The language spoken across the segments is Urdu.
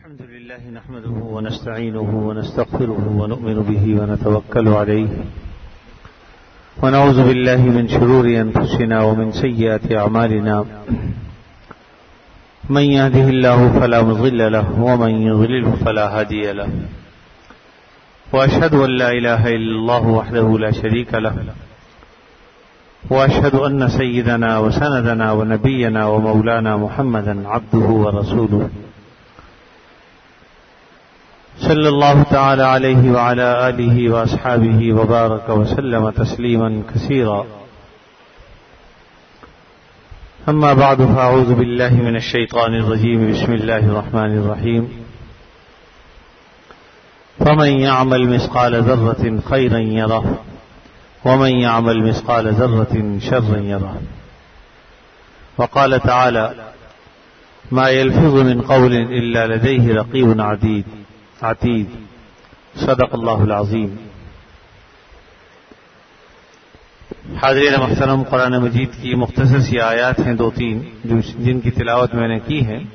الحمد لله نحمده ونستعينه ونستغفره ونؤمن به ونتوكل عليه ونعوذ بالله من شرور أنفسنا ومن سيئات أعمالنا من يهده الله فلا مضل له ومن يضلله فلا هادي له وأشهد أن لا إله إلا الله وحده لا شريك له وأشهد أن سيدنا وسندنا ونبينا ومولانا محمدا عبده ورسوله صلی اللہ تعالی علیہ وعلى آلہ واصحابہ وبارک وسلم تسلیما کثیرا اما بعد فاعوذ باللہ من الشیطان الرجیم بسم اللہ الرحمن الرحیم فمن يعمل مثقال ذرة خيرا يره ومن يعمل مثقال ذرة شرا يره وقال تعالى ما يلفظ من قول إلا لديه رقيب عتيد صدق اللہ العظیم. حاضرین محترم، قرآن مجید کی مختصر سی آیات ہیں دو تین جن کی تلاوت میں نے کی ہے.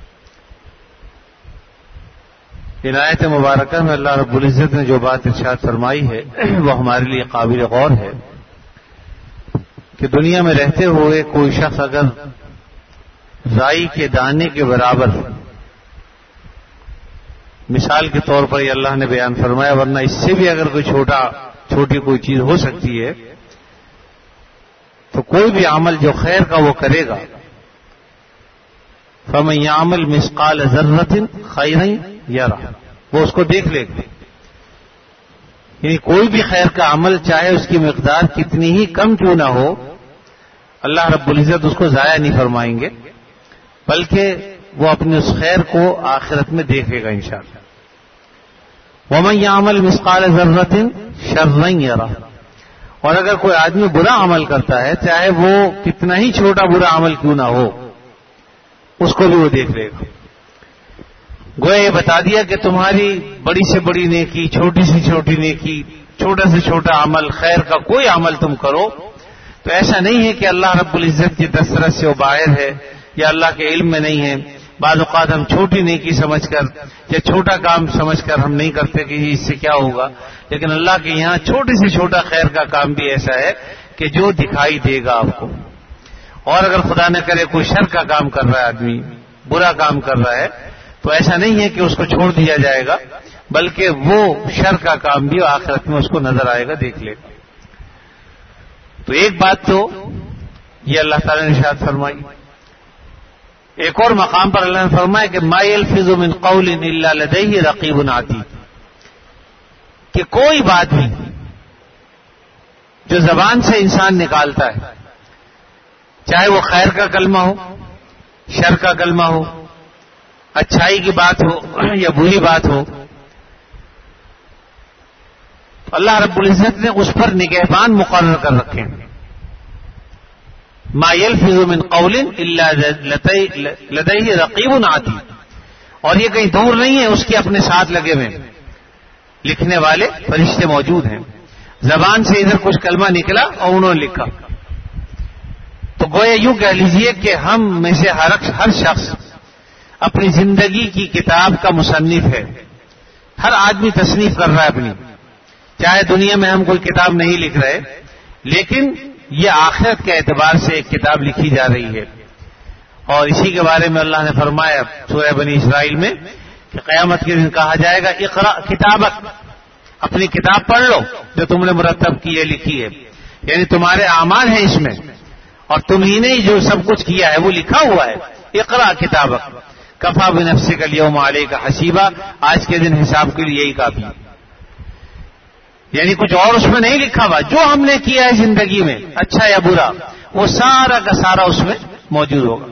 ان آیت مبارکہ میں اللہ رب العزت نے جو بات ارشاد فرمائی ہے وہ ہمارے لیے قابل غور ہے کہ دنیا میں رہتے ہوئے کوئی شخص اگر رائی کے دانے کے برابر، مثال کے طور پر یہ اللہ نے بیان فرمایا، ورنہ اس سے بھی اگر کوئی چھوٹی کوئی چیز ہو سکتی ہے، تو کوئی بھی عمل جو خیر کا وہ کرے گا. فمن يعمل مثقال ذرة خيرا يره، وہ اس کو دیکھ لے گا. یعنی کوئی بھی خیر کا عمل چاہے اس کی مقدار کتنی ہی کم کیوں نہ ہو، اللہ رب العزت اس کو ضائع نہیں فرمائیں گے، بلکہ وہ اپنے اس خیر کو آخرت میں دیکھے گا انشاءاللہ. ومن يعمل مثقال ذرة شرا يره، اور اگر کوئی آدمی برا عمل کرتا ہے، چاہے وہ کتنا ہی چھوٹا برا عمل کیوں نہ ہو، اس کو بھی وہ دیکھ لے گا. گویا یہ بتا دیا کہ تمہاری بڑی سے بڑی نیکی، چھوٹی سے چھوٹی نیکی، چھوٹا سے چھوٹا عمل، خیر کا کوئی عمل تم کرو تو ایسا نہیں ہے کہ اللہ رب العزت کی دسترس سے وہ باہر ہے یا اللہ کے علم میں نہیں ہے. بعض اوقات ہم چھوٹی نیکی سمجھ کر یا چھوٹا کام سمجھ کر ہم نہیں کرتے کہ اس سے کیا ہوگا، لیکن اللہ کے یہاں چھوٹے سے چھوٹا خیر کا کام بھی ایسا ہے کہ جو دکھائی دے گا آپ کو. اور اگر خدا نہ کرے کوئی شر کا کام کر رہا ہے، آدمی برا کام کر رہا ہے، تو ایسا نہیں ہے کہ اس کو چھوڑ دیا جائے گا، بلکہ وہ شر کا کام بھی آخرت میں اس کو نظر آئے گا، دیکھ لے گا. تو ایک بات تو یہ اللہ تعالی نے ارشاد فرمائی. ایک اور مقام پر اللہ نے فرمایا کہ ما یلفظ من قول الا لدیہ رقیب عتید، کہ کوئی بات بھی جو زبان سے انسان نکالتا ہے، چاہے وہ خیر کا کلمہ ہو، شر کا کلمہ ہو، اچھائی کی بات ہو یا بری بات ہو، اللہ رب العزت نے اس پر نگہبان مقرر کر رکھے ہیں. ما يلفظ من قول الا لديه رقيب عتيد، اور یہ کہیں دور نہیں ہے، اس کے اپنے ساتھ لگے ہوئے لکھنے والے فرشتے موجود ہیں. زبان سے ادھر کچھ کلمہ نکلا اور انہوں نے لکھا. تو گویا یوں کہہ لیجئے کہ ہم میں سے ہر شخص اپنی زندگی کی کتاب کا مصنف ہے. ہر آدمی تصنیف کر رہا ہے اپنی، چاہے دنیا میں ہم کوئی کتاب نہیں لکھ رہے، لیکن یہ آخرت کے اعتبار سے ایک کتاب لکھی جا رہی ہے. اور اسی کے بارے میں اللہ نے فرمایا سورہ بنی اسرائیل میں کہ قیامت کے دن کہا جائے گا اقرأ کتابک، اپنی کتاب پڑھ لو جو تم نے مرتب کی ہے، لکھی ہے. یعنی تمہارے اعمال ہیں اس میں، اور تم ہی نے جو سب کچھ کیا ہے وہ لکھا ہوا ہے. اقرأ کتابک کفی بنفسک الیوم علیک حسیبا، آج کے دن حساب کے لیے یہی کافی ہے. یعنی کچھ اور اس میں نہیں لکھا ہوا، جو ہم نے کیا ہے زندگی میں اچھا یا برا، وہ سارا کا سارا اس میں موجود ہوگا.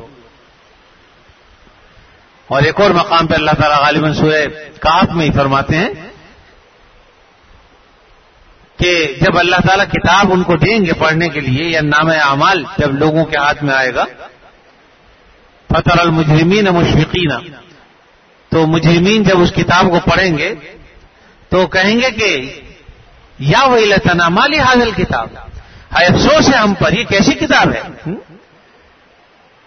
اور ایک اور مقام پہ اللہ تعالیٰ غالباً سورہ کہف میں ہی فرماتے ہیں کہ جب اللہ تعالیٰ کتاب ان کو دیں گے پڑھنے کے لیے، یا نامہ اعمال جب لوگوں کے ہاتھ میں آئے گا، فَتَرَى الْمُجْرِمِينَ مُشْفِقِينَ، تو مجرمین جب اس کتاب کو پڑھیں گے تو کہیں گے کہ یا ویلتنا ما لہذا الکتاب، ہے افسوس ہے ہم پر، یہ کیسی کتاب ہے.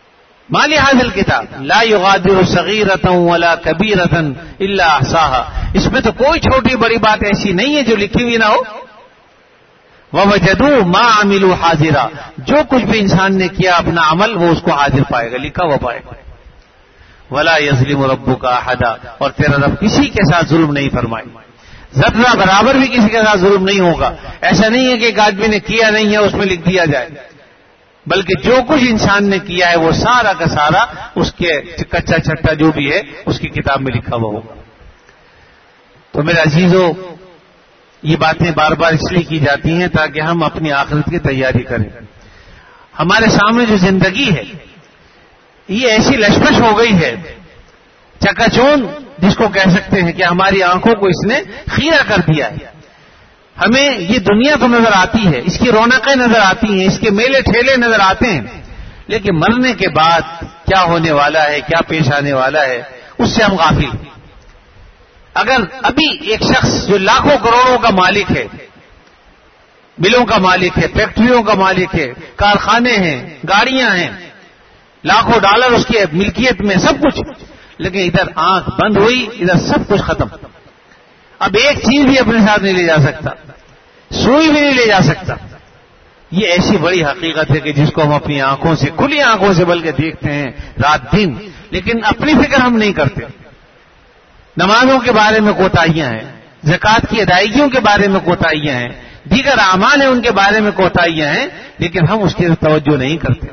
ما لهذا الكتاب لا يغادر صغيرة ولا كبيرة الا احصاها، اس میں تو کوئی چھوٹی بڑی بات ایسی نہیں ہے جو لکھی ہوئی نہ ہو. ووجدوا ما عملوا حاضرا، جو کچھ بھی انسان نے کیا اپنا عمل وہ اس کو حاضر پائے گا، لکھا ہوا پائے گا. ولا يظلم ربك احدا، اور تیرا رب کسی کے ساتھ ظلم نہیں فرمائے، ذرہ برابر بھی کسی کے ساتھ ظلم نہیں ہوگا. ایسا نہیں ہے کہ ایک آدمی نے کیا نہیں ہے اس میں لکھ دیا جائے، بلکہ جو کچھ انسان نے کیا ہے وہ سارا کا سارا اس کے کچا چھٹا جو بھی ہے اس کی کتاب میں لکھا ہوا ہوگا. تو میرے عزیزوں، یہ باتیں بار بار اس لیے کی جاتی ہیں تاکہ ہم اپنی آخرت کی تیاری کریں. ہمارے سامنے جو زندگی ہے یہ ایسی لشمش ہو گئی ہے، چکا چون جس کو کہہ سکتے ہیں، کہ ہماری آنکھوں کو اس نے خیرہ کر دیا ہے. ہمیں یہ دنیا تو نظر آتی ہے، اس کی رونقیں نظر آتی ہیں، اس کے میلے ٹھیلے نظر آتے ہیں، لیکن مرنے کے بعد کیا ہونے والا ہے، کیا پیش آنے والا ہے، اس سے ہم غافل ہیں. اگر ابھی ایک شخص جو لاکھوں کروڑوں کا مالک ہے، ملوں کا مالک ہے، فیکٹریوں کا مالک ہے، کارخانے ہیں، گاڑیاں ہیں، لاکھوں ڈالر اس کی ملکیت میں، سب کچھ، لیکن ادھر آنکھ بند ہوئی، ادھر سب کچھ ختم. اب ایک چیز بھی اپنے ساتھ نہیں لے جا سکتا، سوئی بھی نہیں لے جا سکتا. یہ ایسی بڑی حقیقت ہے کہ جس کو ہم اپنی آنکھوں سے، کھلی آنکھوں سے بلکہ دیکھتے ہیں رات دن، لیکن اپنی فکر ہم نہیں کرتے. نمازوں کے بارے میں کوتاہیاں ہیں، زکوٰۃ کی ادائیگیوں کے بارے میں کوتاہیاں ہیں، دیگر اعمال ہیں ان کے بارے میں کوتاہیاں ہیں، لیکن ہم اس کی توجہ نہیں کرتے.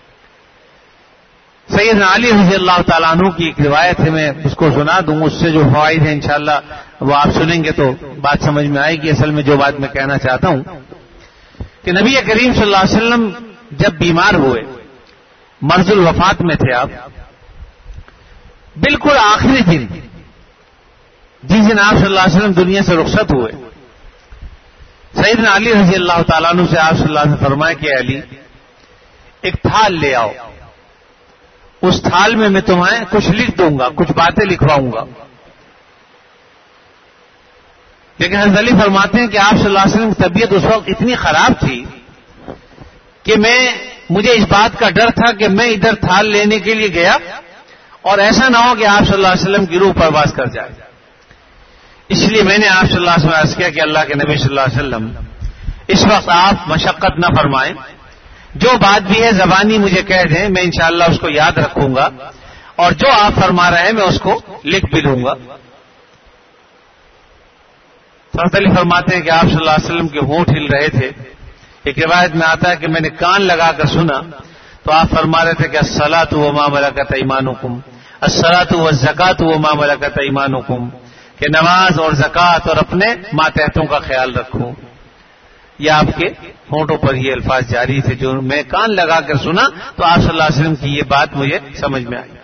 سیدنا علی رضی اللہ تعالیٰ عنہ کی ایک روایت ہے، میں اس کو سنا دوں، اس سے جو فوائد ہیں انشاءاللہ وہ آپ سنیں گے تو بات سمجھ میں آئے گی. اصل میں جو بات میں کہنا چاہتا ہوں کہ نبی کریم صلی اللہ علیہ وسلم جب بیمار ہوئے، مرض الوفات میں تھے آپ، بالکل آخری دن جس دن آپ صلی اللہ علیہ وسلم دنیا سے رخصت ہوئے، سیدنا علی رضی اللہ تعالیٰ عنہ سے آپ صلی اللہ علیہ وسلم فرمایا کہ علی ایک تھال لے آؤ، اس تھال میں تمہیں کچھ لکھ دوں گا، کچھ باتیں لکھواؤں گا. لیکن حضرت علی فرماتے ہیں کہ آپ صلی اللہ علیہ وسلم کی طبیعت اس وقت اتنی خراب تھی کہ مجھے اس بات کا ڈر تھا کہ میں ادھر تھال لینے کے لیے گیا اور ایسا نہ ہو کہ آپ صلی اللہ علیہ وسلم کی روح پرواز کر جائے. اس لیے میں نے آپ صلی اللہ علیہ وسلم عرض کیا کہ اللہ کے نبی صلی اللہ علیہ وسلم اس وقت آپ مشقت نہ فرمائیں، جو بات بھی ہے زبانی مجھے کہہ دیں، میں انشاءاللہ اس کو یاد رکھوں گا، اور جو آپ فرما رہے ہیں میں اس کو لکھ بھی لوں گا. حضرت علی فرماتے ہیں کہ آپ صلی اللہ علیہ وسلم کے ہونٹ ہل رہے تھے. ایک روایت میں آتا ہے کہ میں نے کان لگا کر سنا تو آپ فرما رہے تھے کہ الصلاۃ وما ملکت ایمانکم، الصلاۃ والزکاۃ وما ملکت ایمانکم، کہ نماز اور زکوٰۃ اور اپنے ماتحتوں کا خیال رکھو. یہ آپ کے ہونٹوں پر یہ الفاظ جاری تھے جو میں کان لگا کر سنا تو آپ صلی اللہ علیہ وسلم کی یہ بات مجھے سمجھ میں آئی.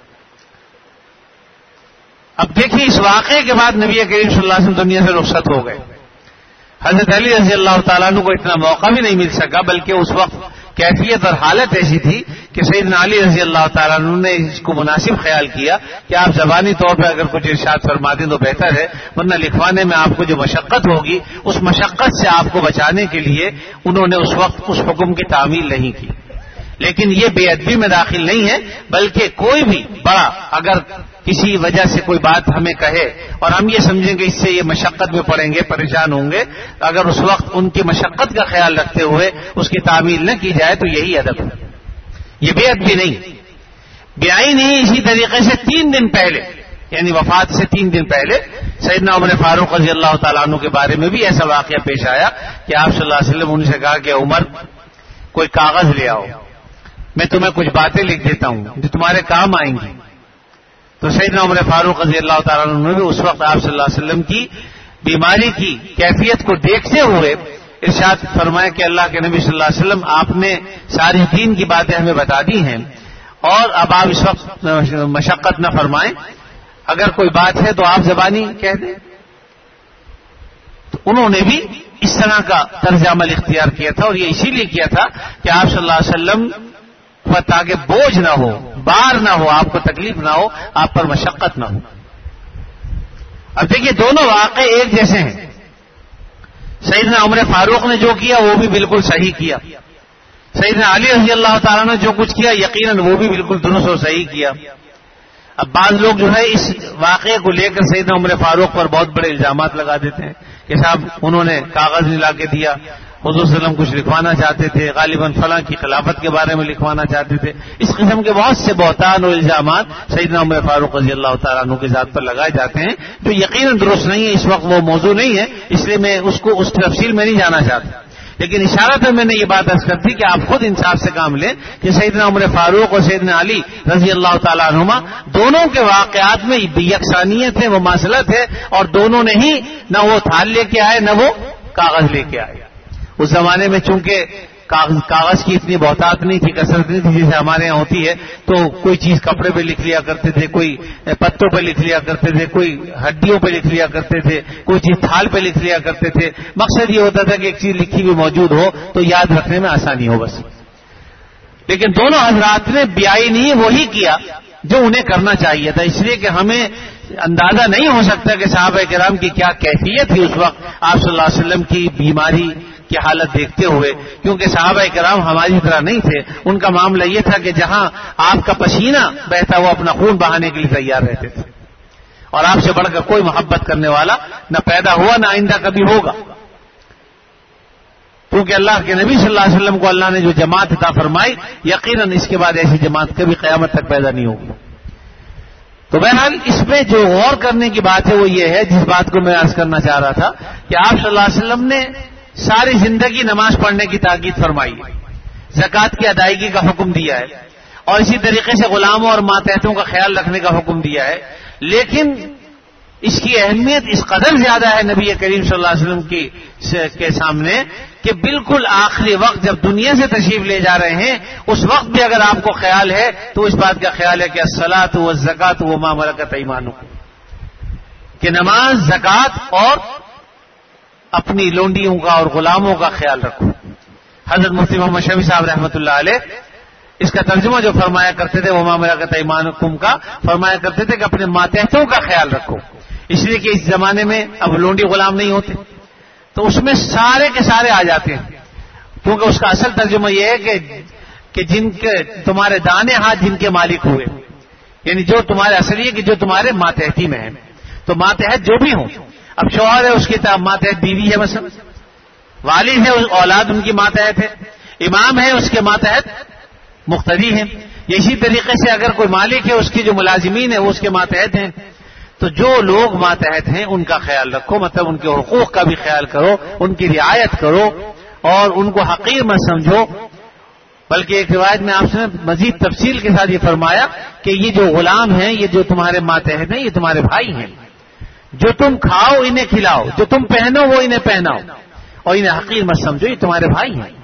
اب دیکھیے اس واقعے کے بعد نبی کریم صلی اللہ علیہ وسلم دنیا سے رخصت ہو گئے. حضرت علی رضی اللہ تعالیٰ عنہ کو اتنا موقع بھی نہیں مل سکا، بلکہ اس وقت کیفیت اور حالت ایسی تھی کہ سیدنا علی رضی اللہ تعالیٰ عنہ نے اس کو مناسب خیال کیا کہ آپ زبانی طور پہ اگر کچھ ارشاد فرما دیں تو بہتر ہے، ورنہ لکھوانے میں آپ کو جو مشقت ہوگی اس مشقت سے آپ کو بچانے کے لیے انہوں نے اس وقت اس حکم کی تعمیل نہیں کی. لیکن یہ بے ادبی میں داخل نہیں ہے، بلکہ کوئی بھی بڑا اگر کسی وجہ سے کوئی بات ہمیں کہے اور ہم یہ سمجھیں کہ اس سے یہ مشقت میں پڑیں گے، پریشان ہوں گے، اگر اس وقت ان کی مشقت کا خیال رکھتے ہوئے اس کی تعمیل نہ کی جائے تو یہی ادب ہے. یہ بے ادبی نہیں، بیائی نہیں. اسی طریقے سے 3 دن پہلے، یعنی وفات سے 3 دن پہلے سیدنا عمر فاروق رضی اللہ تعالیٰ عنہ کے بارے میں بھی ایسا واقعہ پیش آیا کہ آپ صلی اللہ علیہ وسلم ان سے کہا کہ عمر کوئی کاغذ لے آؤ، میں تمہیں کچھ باتیں لکھ دیتا ہوں جو تمہارے کام آئیں گی. تو سیدنا عمر فاروق رضی اللہ تعالیٰ عنہ نے بھی اس وقت آپ صلی اللہ علیہ وسلم کی بیماری کی کیفیت کو دیکھتے ہوئے ارشاد فرمایا کہ اللہ کے نبی صلی اللہ علیہ وسلم آپ نے ساری دین کی باتیں ہمیں بتا دی ہیں اور اب آپ اس وقت مشقت نہ فرمائیں، اگر کوئی بات ہے تو آپ زبانی کہہ دیں. تو انہوں نے بھی اس طرح کا طرز عمل اختیار کیا تھا، اور یہ اسی لیے کیا تھا کہ آپ صلی اللہ علیہ وسلم تاکہ بوجھ نہ ہو، بار نہ ہو، آپ کو تکلیف نہ ہو، آپ پر مشقت نہ ہو. اب دیکھیے دونوں واقعے ایک جیسے ہیں. سیدنا عمر فاروق نے جو کیا وہ بھی بالکل صحیح کیا، سیدنا علی رضی اللہ تعالیٰ نے جو کچھ کیا یقیناً وہ بھی بالکل درست اور صحیح کیا. اب بعض لوگ جو ہے اس واقعے کو لے کر سیدنا عمر فاروق پر بہت بڑے الزامات لگا دیتے ہیں کہ صاحب انہوں نے کاغذ نہیں لا کے دیا, حضور صلی اللہ علیہ وسلم کچھ لکھوانا چاہتے تھے, غالباً فلاں کی خلافت کے بارے میں لکھوانا چاہتے تھے. اس قسم کے بہت سے بہتان اور الزامات سیدنا عمر فاروق رضی اللہ تعالیٰ عنہ کی ذات پر لگائے جاتے ہیں جو یقیناً درست نہیں ہے. اس وقت وہ موضوع نہیں ہے, اس لیے میں اس تفصیل میں نہیں جانا چاہتا, لیکن اشارہ پہ میں نے یہ بات عرض کر دی کہ آپ خود انصاف سے کام لیں کہ سیدنا عمر فاروق اور سیدنا علی رضی اللہ تعالیٰ عنہما دونوں کے واقعات میں یکسانیت ہے, مماثلت ہے, اور دونوں نے ہی نہ وہ تھال لے کے آئے نہ وہ کاغذ لے کے آئے. اس زمانے میں چونکہ کاغذ کی اتنی بہتات نہیں تھی, کثرت نہیں تھی جیسے ہمارے یہاں ہوتی ہے, تو کوئی چیز کپڑے پہ لکھ لیا کرتے تھے, کوئی پتوں پہ لکھ لیا کرتے تھے, کوئی ہڈیوں پہ لکھ لیا کرتے تھے, کوئی چیز تھال پہ لکھ لیا کرتے تھے. مقصد یہ ہوتا تھا کہ ایک چیز لکھی ہوئی موجود ہو تو یاد رکھنے میں آسانی ہو بس. لیکن دونوں حضرات نے بیائی نہیں وہی کیا جو انہیں کرنا چاہیے تھا, اس لیے کہ ہمیں اندازہ نہیں ہو سکتا کہ صحابہ کرام کی کیا کیفیت تھی اس وقت آپ صلی اللہ علیہ وسلم کی بیماری کی حالت دیکھتے ہوئے, کیونکہ صحابہ کرام ہماری طرح نہیں تھے. ان کا معاملہ یہ تھا کہ جہاں آپ کا پسینہ بہتا وہ اپنا خون بہانے کے لیے تیار رہتے تھے, اور آپ سے بڑھ کر کوئی محبت کرنے والا نہ پیدا ہوا نہ آئندہ کبھی ہوگا, کیونکہ اللہ کے نبی صلی اللہ علیہ وسلم کو اللہ نے جو جماعت عطا فرمائی یقیناً اس کے بعد ایسی جماعت کبھی قیامت تک پیدا نہیں ہوگی. تو بہرحال اس میں جو غور کرنے کی بات ہے وہ یہ ہے, جس بات کو میں عرض کرنا چاہ رہا تھا کہ آپ صلی اللہ علیہ وسلم نے ساری زندگی نماز پڑھنے کی تاکید فرمائی ہے, زکوٰۃ کی ادائیگی کا حکم دیا ہے, اور اسی طریقے سے غلاموں اور ماتحتوں کا خیال رکھنے کا حکم دیا ہے. لیکن اس کی اہمیت اس قدر زیادہ ہے نبی کریم صلی اللہ علیہ وسلم کے سامنے کہ بالکل آخری وقت جب دنیا سے تشریف لے جا رہے ہیں اس وقت بھی اگر آپ کو خیال ہے تو اس بات کا خیال ہے کہ الصلاۃ والزکوٰۃ وما ملکت ایمانکم, کہ نماز, زکوٰۃ اور اپنی لونڈیوں کا اور غلاموں کا خیال رکھو. حضرت مفتی محمد شفیع صاحب رحمۃ اللہ علیہ اس کا ترجمہ جو فرمایا کرتے تھے وما ملکت ایمانکم کا, فرمایا کرتے تھے کہ اپنے ماتحتوں کا خیال رکھو, اس لیے کہ اس زمانے میں اب لونڈی غلام نہیں ہوتے, تو اس میں سارے کے سارے آ جاتے ہیں, کیونکہ اس کا اصل ترجمہ یہ ہے کہ جن کے تمہارے دانے ہاتھ جن کے مالک ہوئے, یعنی جو تمہارے اصل یہ کہ جو تمہارے ماتحتی میں ہیں. تو ماتحت جو بھی ہوں, اب شوہر ہے اس کی ماتحت بیوی ہے, مثلا والد ہے اولاد ان کی ماتحت ہے, امام ہے اس کے ماتحت مقتدی ہیں. اسی طریقے سے اگر کوئی مالک ہے اس کی جو ملازمین ہیں وہ اس کے ماتحت ہیں. تو جو لوگ ماتحت ہیں ان کا خیال رکھو, مطلب ان کے حقوق کا بھی خیال کرو, ان کی رعایت کرو اور ان کو حقیر مت سمجھو. بلکہ ایک روایت میں آپ سے مزید تفصیل کے ساتھ یہ فرمایا کہ یہ جو غلام ہیں, یہ جو تمہارے ماتحت ہیں, یہ تمہارے بھائی ہیں. جو تم کھاؤ انہیں کھلاؤ, جو تم پہنو وہ انہیں پہناؤ, اور انہیں حقیر مت سمجھو, یہ تمہارے بھائی ہیں.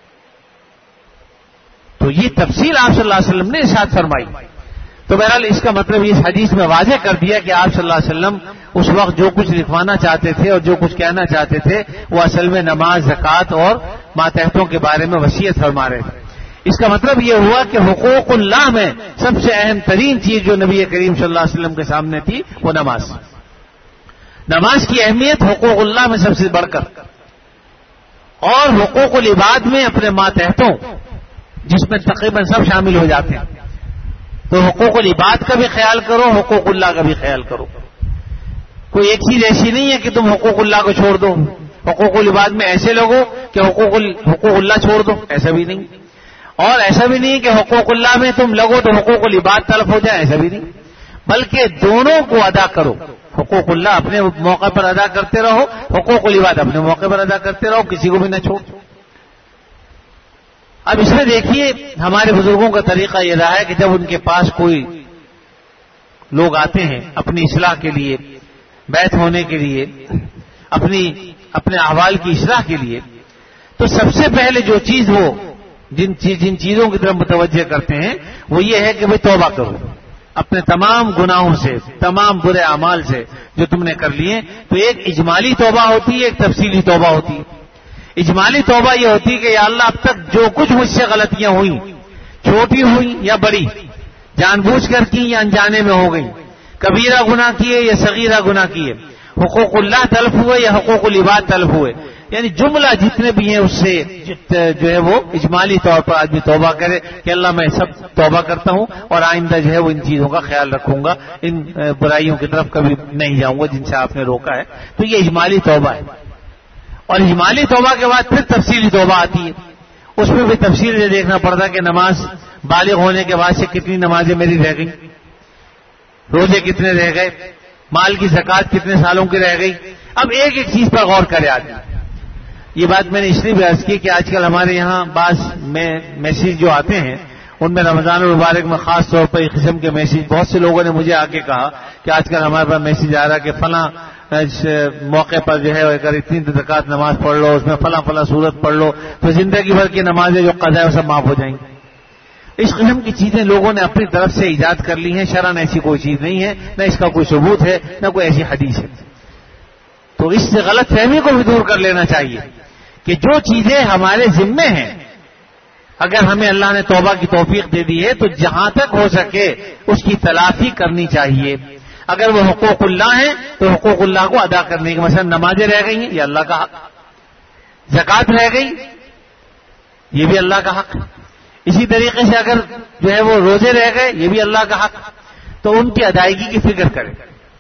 تو یہ تفصیل آپ صلی اللہ علیہ وسلم نے ارشاد فرمائی. تو بہرحال اس کا مطلب اس حدیث میں واضح کر دیا کہ آپ صلی اللہ علیہ وسلم اس وقت جو کچھ لکھوانا چاہتے تھے اور جو کچھ کہنا چاہتے تھے وہ اصل میں نماز, زکوٰۃ اور ماتحتوں کے بارے میں وصیت فرما رہے تھے. اس کا مطلب یہ ہوا کہ حقوق اللہ میں سب سے اہم ترین چیز جو نبی کریم صلی اللہ علیہ وسلم کے سامنے تھی وہ نماز. نماز کی اہمیت حقوق اللہ میں سب سے بڑھ کر, اور حقوق العباد میں اپنے ماتحتوں جس میں تقریباً سب شامل ہو جاتے ہیں. تو حقوق العباد کا بھی خیال کرو, حقوق اللہ کا بھی خیال کرو. کوئی ایک چیز ایسی نہیں ہے کہ تم حقوق اللہ کو چھوڑ دو, حقوق العباد میں ایسے لوگ ہو کہ حقوق اللہ چھوڑ دو, ایسا بھی نہیں. اور ایسا بھی نہیں کہ حقوق اللہ میں تم لگو تو حقوق العباد طرف ہو جائے, ایسا بھی نہیں. بلکہ دونوں کو ادا کرو, حقوق اللہ اپنے موقع پر ادا کرتے رہو, حقوق العباد اپنے موقع پر ادا کرتے رہو, کسی کو بھی نہ چھوڑ. اب اس میں دیکھیے ہمارے بزرگوں کا طریقہ یہ رہا ہے کہ جب ان کے پاس کوئی لوگ آتے ہیں اپنی اصلاح کے لیے, بیعت ہونے کے لیے, اپنے احوال کی اصلاح کے لیے, تو سب سے پہلے جو چیز وہ جن چیزوں کی طرف متوجہ کرتے ہیں وہ یہ ہے کہ بھئی توبہ کرو اپنے تمام گناہوں سے, تمام برے اعمال سے جو تم نے کر لیے. تو ایک اجمالی توبہ ہوتی ہے, ایک تفصیلی توبہ ہوتی ہے. اجمالی توبہ یہ ہوتی ہے کہ یا اللہ اب تک جو کچھ مجھ سے غلطیاں ہوئیں, چھوٹی ہوئی یا بڑی, جان بوجھ کر کی یا انجانے میں ہو گئی, کبیرہ گناہ کیے یا صغیرہ گناہ کیے, حقوق اللہ تلف ہوئے یا حقوق العباد تلف ہوئے, یعنی جملہ جتنے بھی ہیں اس سے جو ہے وہ اجمالی طور پر آدمی توبہ کرے کہ اللہ میں سب توبہ کرتا ہوں اور آئندہ جو ہے وہ ان چیزوں کا خیال رکھوں گا، ان برائیوں کی طرف کبھی نہیں جاؤں گا جن سے آپ نے روکا ہے. تو یہ اجمالی توبہ ہے. اور اجمالی توبہ کے بعد پھر تفصیلی توبہ آتی ہے. اس میں بھی تفصیل یہ دیکھنا پڑتا ہے کہ نماز بالغ ہونے کے بعد سے کتنی نمازیں میری رہ گئی، روزے کتنے رہ گئے، مال کی زکوٰۃ کتنے سالوں کی رہ گئی. اب ایک ایک چیز پر غور کرے آدمی. یہ بات میں نے اس لیے بھی عرض کی کہ آج کل ہمارے یہاں بعض میسیج جو آتے ہیں ان میں رمضان المبارک میں خاص طور پر اس قسم کے میسیج، بہت سے لوگوں نے مجھے آ کے کہا کہ آج کل ہمارے پاس میسیج آ رہا ہے کہ فلاں موقع پر جو ہے اگر اتنی رکعت نماز پڑھ لو، اس میں فلاں فلاں سورت پڑھ لو تو زندگی بھر کی نمازیں جو قضا ہے وہ سب معاف ہو جائیں گی. اس قسم کی چیزیں لوگوں نے اپنی طرف سے ایجاد کر لی ہیں. شرعاً ایسی کوئی چیز نہیں ہے، نہ اس کا کوئی ثبوت ہے، نہ کوئی ایسی حدیث ہے. تو اس سے غلط فہمی کو بھی دور کر لینا چاہیے کہ جو چیزیں ہمارے ذمے ہیں، اگر ہمیں اللہ نے توبہ کی توفیق دے دی ہے تو جہاں تک ہو سکے اس کی تلافی کرنی چاہیے. اگر وہ حقوق اللہ ہیں تو حقوق اللہ کو ادا کرنے کی، مثلا نمازیں رہ گئی ہیں یہ اللہ کا حق، زکوٰۃ رہ گئی یہ بھی اللہ کا حق. اسی طریقے سے اگر جو ہے وہ روزے رہ گئے یہ بھی اللہ کا حق، تو ان کی ادائیگی کی فکر کریں.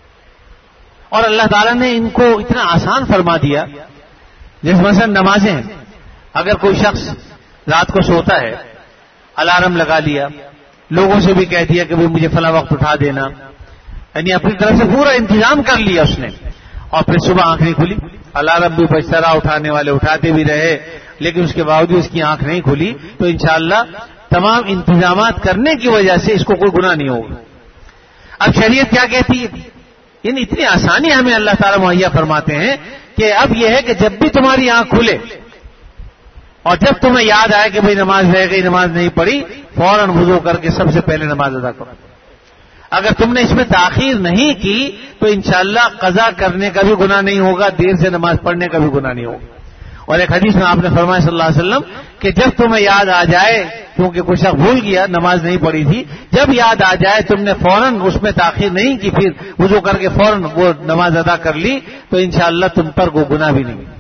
اور اللہ تعالیٰ نے ان کو اتنا آسان فرما دیا، جیسے مثلا نمازیں ہیں. اگر کوئی شخص رات کو سوتا ہے، الارم لگا لیا، لوگوں سے بھی کہہ دیا کہ مجھے فلاں وقت اٹھا دینا، یعنی اپنی طرف سے پورا انتظام کر لیا اس نے، اور پھر صبح آنکھ نہیں کھلی، الارم بھی بجتا رہا، اٹھانے والے اٹھاتے بھی رہے، لیکن اس کے باوجود اس کی آنکھ نہیں کھلی، تو انشاءاللہ تمام انتظامات کرنے کی وجہ سے اس کو کوئی گناہ نہیں ہوگا. اب شریعت کیا کہتی ہے؟ یعنی اتنی آسانی ہمیں اللہ تعالیٰ مہیا فرماتے ہیں کہ اب یہ ہے کہ جب بھی تمہاری آنکھ کھلے اور جب تمہیں یاد آئے کہ بھئی نماز رہ گئی، نماز نہیں پڑھی، فوراً وضو کر کے سب سے پہلے نماز ادا کرو. اگر تم نے اس میں تاخیر نہیں کی تو انشاءاللہ قضا کرنے کا بھی گناہ نہیں ہوگا، دیر سے نماز پڑھنے کا بھی گناہ نہیں ہوگا. اور ایک حدیث میں آپ نے فرمایا صلی اللہ علیہ وسلم کہ جب تمہیں یاد آ جائے، کیونکہ کوئی شخص بھول گیا نماز نہیں پڑھی تھی، جب یاد آ جائے تم نے فوراً اس میں تاخیر نہیں کی، پھر وضو کر کے فوراً وہ نماز ادا کر لی، تو انشاءاللہ تم پر کوئی گناہ بھی نہیں.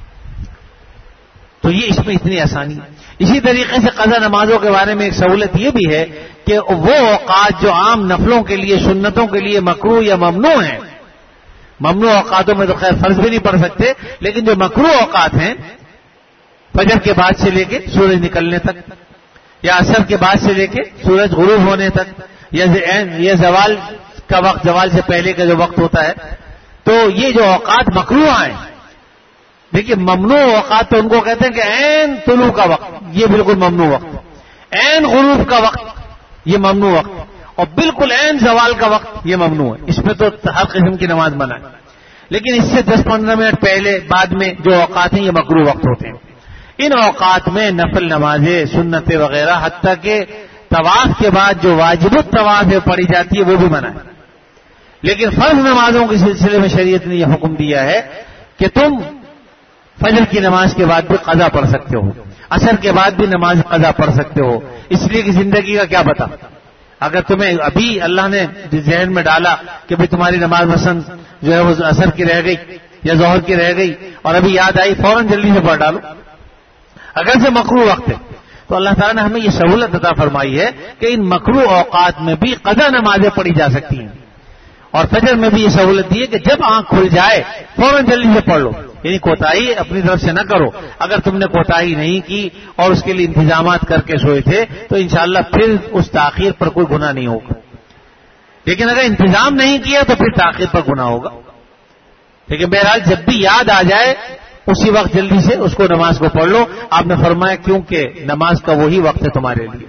تو یہ اس میں اتنی آسانی ہے. اسی طریقے سے قضا نمازوں کے بارے میں ایک سہولت یہ بھی ہے کہ وہ اوقات جو عام نفلوں کے لیے، سنتوں کے لیے مکروہ یا ممنوع ہیں، ممنوع اوقاتوں میں تو خیر فرض بھی نہیں پڑھ سکتے، لیکن جو مکروہ اوقات ہیں، فجر کے بعد سے لے کے سورج نکلنے تک، یا عصر کے بعد سے لے کے سورج غروب ہونے تک، یا زوال کا وقت، زوال سے پہلے کا جو وقت ہوتا ہے، تو یہ جو اوقات مکروہ ہیں. دیکھیے ممنوع اوقات تو ان کو کہتے ہیں کہ عین طلوع کا وقت یہ بالکل ممنوع وقت، عین غروب کا وقت یہ ممنوع وقت، اور بالکل عین زوال کا وقت یہ ممنوع ہے. اس میں تو ہر قسم کی نماز منع ہے. لیکن اس سے 10-15 منٹ پہلے بعد میں جو اوقات ہیں یہ مکروہ وقت ہوتے ہیں. ان اوقات میں نفل نمازیں، سنتیں وغیرہ، حتیٰ کہ طواف کے بعد جو واجب الطواف پڑھی جاتی ہے وہ بھی منع ہے. لیکن فرض نمازوں کے سلسلے میں شریعت نے یہ حکم دیا ہے کہ تم فجر کی نماز کے بعد بھی قضا پڑھ سکتے ہو، عصر کے بعد بھی نماز قضا پڑھ سکتے ہو، اس لیے کہ زندگی کا کیا پتہ، اگر تمہیں ابھی اللہ نے ذہن میں ڈالا کہ بھئی تمہاری نماز مثلا جو ہے وہ عصر کی رہ گئی یا ظہر کی رہ گئی اور ابھی یاد آئی، فوراً جلدی سے پڑھ ڈالو، اگر سے مکروہ وقت ہے. تو اللہ تعالیٰ نے ہمیں یہ سہولت عطا فرمائی ہے کہ ان مکروہ اوقات میں بھی قضا نمازیں پڑھی جا سکتی ہیں. اور فجر میں بھی یہ سہولت دی ہے کہ جب آنکھ کھل جائے فوراً جلدی سے پڑھ لو، یعنی کوتاہی اپنی طرف سے نہ کرو. اگر تم نے کوتاہی نہیں کی اور اس کے لیے انتظامات کر کے سوئے تھے تو انشاءاللہ پھر اس تاخیر پر کوئی گناہ نہیں ہوگا. لیکن اگر انتظام نہیں کیا تو پھر تاخیر پر گناہ ہوگا. لیکن بہرحال جب بھی یاد آ جائے اسی وقت جلدی سے اس کو نماز کو پڑھ لو. آپ نے فرمایا کیونکہ نماز کا وہی وقت ہے تمہارے لیے.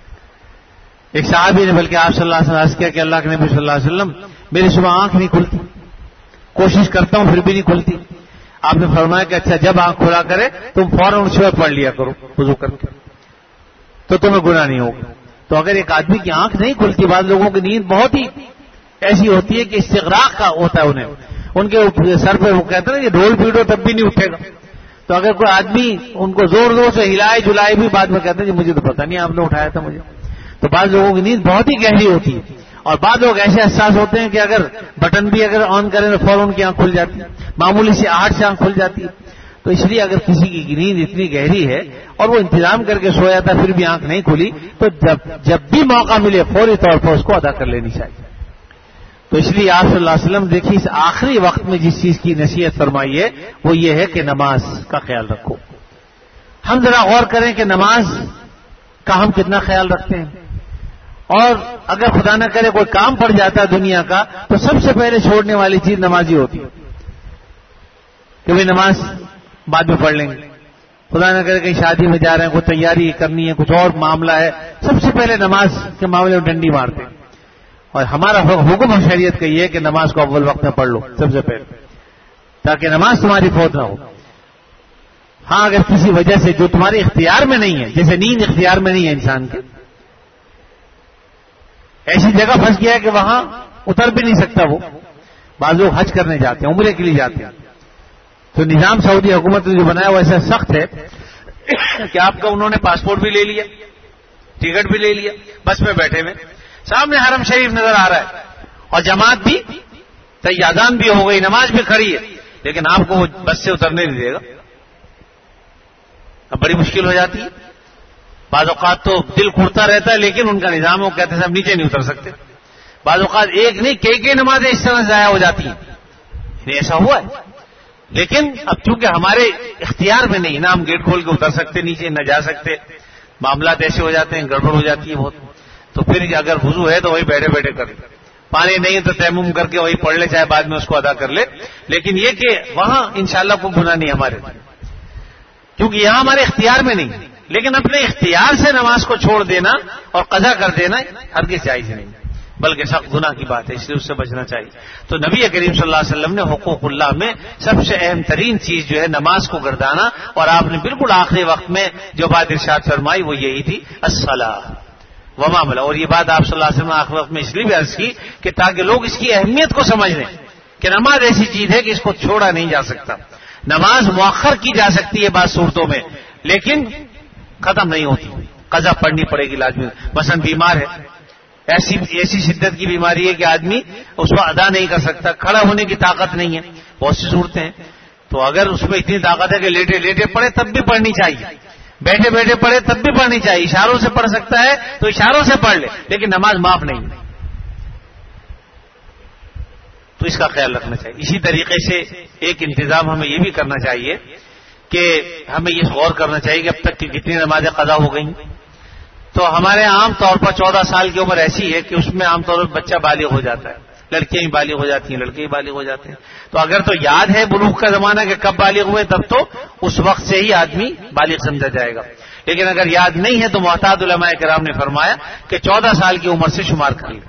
ایک صحابی نے بلکہ آپ صلی اللہ علیہ وسلم عرض کیا کہ اللہ کے نبی صلی اللہ علیہ وسلم میری صبح آنکھ نہیں کھلتی، کوشش کرتا ہوں پھر بھی نہیں کھلتی. آپ نے فرمایا کہ اچھا جب آنکھ کھلا کرے تم فوراً اسی وقت پڑھ لیا کرو وضو کر کے، تو تمہیں گناہ نہیں ہوگا. تو اگر ایک آدمی کی آنکھ نہیں کھلتی، بعض لوگوں کی نیند بہت ہی ایسی ہوتی ہے کہ استغراق کا ہوتا ہے انہیں، ان کے سر پہ وہ کہتے ہیں کہ ڈھول پیٹو تب بھی نہیں اٹھے گا. تو اگر کوئی آدمی ان کو زور زور سے ہلائے جلائے بھی بعد میں کہتے ہیں کہ مجھے تو پتہ نہیں آپ نے اٹھایا تھا مجھے. تو بعض لوگوں کی نیند بہت ہی گہری ہوتی ہے، اور بعض لوگ ایسے حساس ہوتے ہیں کہ اگر بٹن بھی اگر آن کریں تو فوراً ان کی آنکھ کھل جاتی ہے، معمولی سی آہٹ سے آنکھ کھل جاتی ہے. تو اس لیے اگر کسی کی نیند اتنی گہری ہے اور وہ انتظام کر کے سویا تھا پھر بھی آنکھ نہیں کھلی تو جب بھی موقع ملے فوری طور پر اس کو ادا کر لینی چاہیے. تو اس لیے آپ صلی اللہ علیہ وسلم دیکھیے اس آخری وقت میں جس چیز کی نصیحت فرمائی ہے وہ یہ ہے کہ نماز کا خیال رکھو. ہم ذرا غور کریں کہ نماز کا ہم کتنا خیال رکھتے ہیں, اور اگر خدا نہ کرے کوئی کام پڑ جاتا ہے دنیا کا تو سب سے پہلے چھوڑنے والی چیز نماز ہی ہوتی ہے کہ بھائی نماز بعد میں پڑھ لیں گے. خدا نہ کرے کہیں شادی میں جا رہے ہیں, کوئی تیاری کرنی ہے, کچھ اور معاملہ ہے, سب سے پہلے نماز کے معاملے میں ڈنڈی مارتے ہیں. اور ہمارا حکم شریعت کا یہ ہے کہ نماز کو اول وقت میں پڑھ لو سب سے پہلے, تاکہ نماز تمہاری فوت نہ ہو. ہاں اگر کسی وجہ سے جو تمہارے اختیار میں نہیں ہے, جیسے نیند اختیار میں نہیں ہے انسان کے, ایسی جگہ پھنس گیا ہے کہ وہاں اتر بھی نہیں سکتا وہ. بعض لوگ حج کرنے جاتے ہیں, عمرے کے لیے جاتے ہیں, تو نظام سعودی حکومت نے جو بنایا وہ ایسا سخت ہے کہ آپ کا انہوں نے پاسپورٹ بھی لے لیا, ٹکٹ بھی لے لیا, بس میں بیٹھے ہوئے, سامنے حرم شریف نظر آ رہا ہے اور جماعت بھی, اذان بھی ہو گئی, نماز بھی کھڑی ہے, لیکن آپ کو وہ بس سے اترنے نہیں دے گا. اب بڑی مشکل ہو جاتی ہے. بعض اوقات تو دل کھڑتا رہتا ہے لیکن ان کا نظام وہ کہتے ہیں صاحب نیچے نہیں اتر سکتے. بعض اوقات ایک نہیں کئی نمازیں اس طرح ضائع ہو جاتی ہیں. ایسا ہوا ہے, لیکن اب چونکہ ہمارے اختیار میں نہیں نا, ہم گیٹ کھول کے اتر سکتے نیچے نہ جا سکتے, معاملات ایسے ہو جاتے ہیں, گڑبڑ ہو جاتی ہے بہت. تو پھر اگر وضو ہے تو وہی بیٹھے بیٹھے کر لے, پانی نہیں ہے تو تیمم کر کے وہی پڑھ لے, چاہے بعد میں اس کو ادا کر لے. لیکن یہ کہ وہاں انشاءاللہ کوئی گناہ نہیں ہمارے, کیونکہ یہاں ہمارے اختیار میں نہیں. لیکن اپنے اختیار سے نماز کو چھوڑ دینا اور قضا کر دینا ہرگز جائز نہیں, بلکہ سخت گناہ کی بات ہے, اس لیے اس سے بچنا چاہیے. تو نبی کریم صلی اللہ علیہ وسلم نے حقوق اللہ میں سب سے اہم ترین چیز جو ہے نماز کو گردانا, اور آپ نے بالکل آخری وقت میں جو بات ارشاد فرمائی وہ یہی تھی, الصلاۃ وما ملا. اور یہ بات آپ صلی اللہ علیہ وسلم نے آخری وقت میں اس لیے بھی عرض کی کہ تاکہ لوگ اس کی اہمیت کو سمجھ لیں کہ نماز ایسی چیز ہے کہ اس کو چھوڑا نہیں جا سکتا. نماز مؤخر کی جا سکتی ہے بعض صورتوں میں, لیکن ختم نہیں ہوتی, قضا پڑھنی پڑے گی لازمی. مثلا بیمار ہے, ایسی شدت کی بیماری ہے کہ آدمی اس کو ادا نہیں کر سکتا, کھڑا ہونے کی طاقت نہیں ہے, بہت سی صورتیں ہیں. تو اگر اس میں اتنی طاقت ہے کہ لیٹے لیٹے پڑھے تب بھی پڑھنی چاہیے, بیٹھے بیٹھے پڑھے تب بھی پڑھنی چاہیے, اشاروں سے پڑھ سکتا ہے تو اشاروں سے پڑھ لے, لیکن نماز معاف نہیں. تو اس کا خیال رکھنا چاہیے. اسی طریقے سے ایک انتظام ہمیں یہ بھی کرنا چاہیے کہ ہمیں یہ غور کرنا چاہیے کہ اب تک کی کتنی نمازیں قضا ہو گئی. تو ہمارے عام طور پر 14 سال کی عمر ایسی ہے کہ اس میں عام طور پر بچہ بالغ ہو جاتا ہے, لڑکیاں ہی بالغ ہو جاتی ہیں, لڑکے ہی بالغ ہو جاتے ہیں. تو اگر تو یاد ہے بلوغ کا زمانہ کہ کب بالغ ہوئے, تب تو اس وقت سے ہی آدمی بالغ سمجھا جائے گا. لیکن اگر یاد نہیں ہے تو محتاط علماء کرام نے فرمایا کہ 14 سال کی عمر سے شمار کر لے,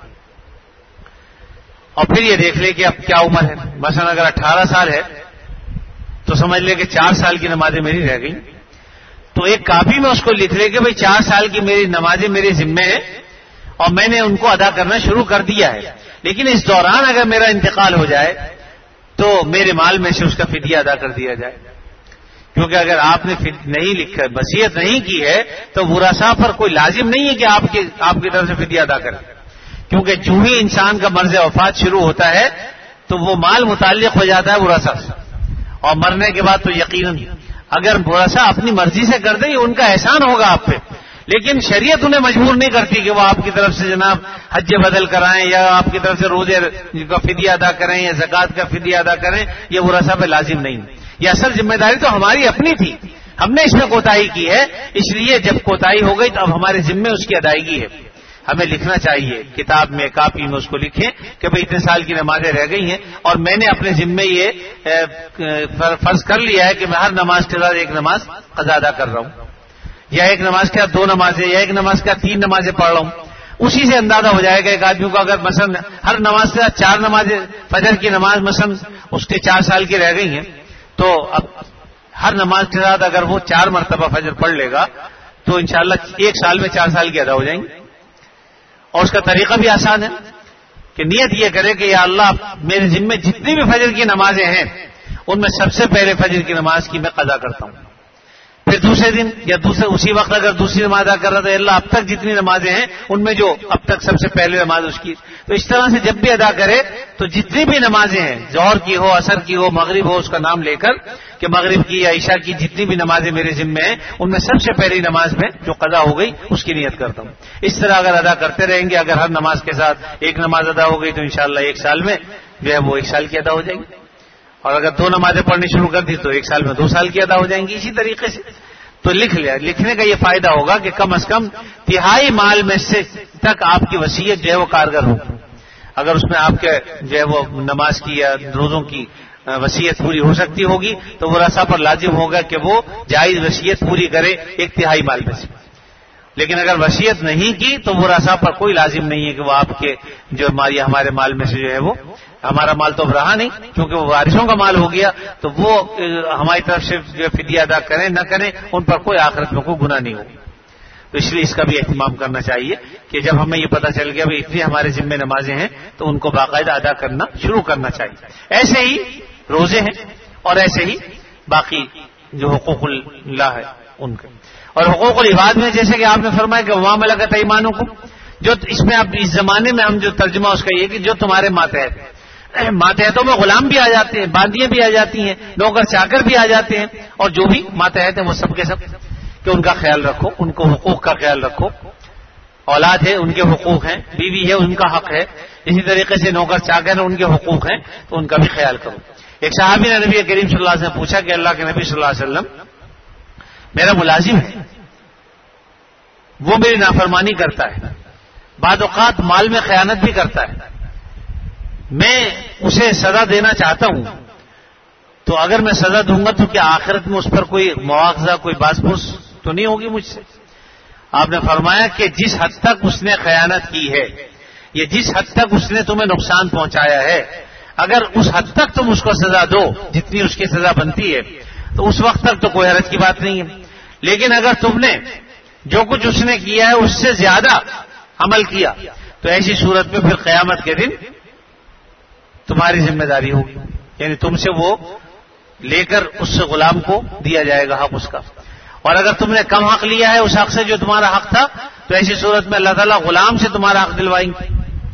اور پھر یہ دیکھ لے کہ اب کیا عمر ہے. مثلا اگر 18 سال ہے تو سمجھ لے کہ 4 سال کی نمازیں میری رہ گئی, تو ایک کاپی میں اس کو لکھ لے کہ بھئی 4 سال کی میری نمازیں میرے ذمے ہیں اور میں نے ان کو ادا کرنا شروع کر دیا ہے, لیکن اس دوران اگر میرا انتقال ہو جائے تو میرے مال میں سے اس کا فدیہ ادا کر دیا جائے. کیونکہ اگر آپ نے نہیں لکھا, وصیت نہیں کی ہے, تو ورثاء پر کوئی لازم نہیں ہے کہ آپ کی طرف سے فدیہ ادا کرے, کیونکہ جو ہی انسان کا مرض وفات شروع ہوتا ہے تو وہ مال متعلق ہو جاتا ہے ورثاء سے, اور مرنے کے بعد تو یقیناً اگر ورثاء اپنی مرضی سے کر دیں یہ ان کا احسان ہوگا آپ پہ, لیکن شریعت انہیں مجبور نہیں کرتی کہ وہ آپ کی طرف سے جناب حج بدل کرائیں یا آپ کی طرف سے روزے کا فدیہ ادا کریں یا زکوٰۃ کا فدیہ ادا کریں, یہ ورثاء پہ لازم نہیں. یہ اصل ذمہ داری تو ہماری اپنی تھی, ہم نے اس میں کوتاہی کی ہے, اس لیے جب کوتاہی ہو گئی تو اب ہمارے ذمے اس کی ادائیگی ہے. ہمیں لکھنا چاہیے کتاب میں, کاپی میں اس کو لکھیں کہ بھئی اتنے سال کی نمازیں رہ گئی ہیں اور میں نے اپنے ذمے یہ فرض کر لیا ہے کہ میں ہر نماز کے بعد ایک نماز قضا ادا کر رہا ہوں, یا ایک نماز کے بعد 2 نمازیں, یا ایک نماز کے بعد 3 نمازیں پڑھ رہا ہوں. اسی سے اندازہ ہو جائے گا ایک آدمی کو, اگر مثلا ہر نماز کے بعد 4 نمازیں, فجر کی نماز مثلا اس کے 4 سال کی رہ گئی ہیں, تو اب ہر نماز کے بعد اگر وہ 4 مرتبہ فجر پڑھ لے گا تو انشاءاللہ 1 سال میں 4 سال کی ادا ہو جائیں گے. اور اس کا طریقہ بھی آسان ہے کہ نیت یہ کرے کہ یا اللہ میرے ذمے جتنی بھی فجر کی نمازیں ہیں ان میں سب سے پہلے فجر کی نماز کی میں قضا کرتا ہوں, پھر دوسرے دن یا اسی وقت اگر دوسری نماز ادا کر رہا تھا, اللہ اب تک جتنی نمازیں ہیں ان میں جو اب تک سب سے پہلے نماز اس کی تو اس طرح سے جب بھی ادا کرے تو جتنی بھی نمازیں ہیں، ظہر کی ہو، عصر کی ہو، مغرب ہو، اس کا نام لے کر کہ مغرب کی یا عشاء کی جتنی بھی نمازیں میرے ذمے ہیں ان میں سب سے پہلی نماز میں جو قضا ہو گئی اس کی نیت کرتا ہوں. اس طرح اگر ادا کرتے رہیں گے، اگر ہر نماز کے ساتھ ایک نماز ادا ہو گئی تو انشاءاللہ ایک سال میں جو ہے وہ ایک سال کی ادا ہو جائے گی، اور اگر 2 نمازیں پڑھنی شروع کر دی تو ایک سال میں 2 سال کی ادا ہو جائیں گی. اسی طریقے سے تو لکھ لیا. لکھنے کا یہ فائدہ ہوگا کہ کم از کم تہائی مال میں سے تک آپ کی وصیت جو ہے وہ کارگر ہو. اگر اس میں آپ کے جو ہے وہ نماز کی یا روزوں کی وصیت پوری ہو سکتی ہوگی تو ورثہ پر لازم ہوگا کہ وہ جائز وصیت پوری کرے 1/3 مال میں سے. لیکن اگر وصیت نہیں کی تو ورثہ پر کوئی لازم نہیں ہے کہ وہ آپ کے جو ہمارے مال میں سے جو ہے وہ، ہمارا مال تو اب رہا نہیں کیونکہ وہ وارثوں کا مال ہو گیا، تو وہ ہماری طرف سے جو فدیہ ادا کریں نہ کریں ان پر کوئی آخرت میں کوئی گناہ نہیں ہوگا. تو اس لیے اس کا بھی اہتمام کرنا چاہیے کہ جب ہمیں یہ پتہ چل گیا بھائی اتنی ہمارے ذمہ نمازیں ہیں تو ان کو باقاعدہ ادا کرنا شروع کرنا چاہیے. ایسے ہی روزے ہیں اور ایسے ہی باقی جو حقوق اللہ ہے ان کے، اور حقوق العباد میں جیسے کہ آپ نے فرمایا کہ وما ملکت ایمانکم، جو اس میں اب اس زمانے میں ہم جو ترجمہ اس کا یہ کہ جو تمہارے ماتحتوں میں غلام بھی آ جاتے ہیں، باندیاں بھی آ جاتی ہیں، نوکر چاکر بھی آ جاتے ہیں، اور جو بھی ماتحت ہیں وہ سب کے سب کہ ان کا خیال رکھو، ان کو حقوق کا خیال رکھو. اولاد ہے ان کے حقوق ہیں، بیوی ہے ان کا حق ہے، اسی طریقے سے نوکر چاکر ہیں ان کے حقوق ہیں تو ان کا بھی خیال کرو. ایک صحابی نے نبی کریم صلی اللہ علیہ وسلم سے پوچھا کہ اللہ کے نبی صلی اللہ علیہ وسلم میرا ملازم ہے، وہ میری نافرمانی کرتا ہے، بعض اوقات مال میں خیانت بھی کرتا ہے، میں اسے سزا دینا چاہتا ہوں، تو اگر میں سزا دوں گا تو کیا آخرت میں اس پر کوئی مواخذہ، کوئی باز پرس تو نہیں ہوگی مجھ سے؟ آپ نے فرمایا کہ جس حد تک اس نے خیانت کی ہے یا جس حد تک اس نے تمہیں نقصان پہنچایا ہے، اگر اس حد تک تم اس کو سزا دو جتنی اس کی سزا بنتی ہے تو اس وقت تک تو کوئی حرج کی بات نہیں ہے. لیکن اگر تم نے جو کچھ اس نے کیا ہے اس سے زیادہ عمل کیا تو ایسی صورت میں پھر قیامت کے دن تمہاری ذمہ داری ہوگی، یعنی تم سے وہ لے کر اس سے غلام کو دیا جائے گا حق اس کا. اور اگر تم نے کم حق لیا ہے اس حق سے جو تمہارا حق تھا تو ایسی صورت میں اللہ تعالیٰ غلام سے تمہارا حق دلوائیں گے.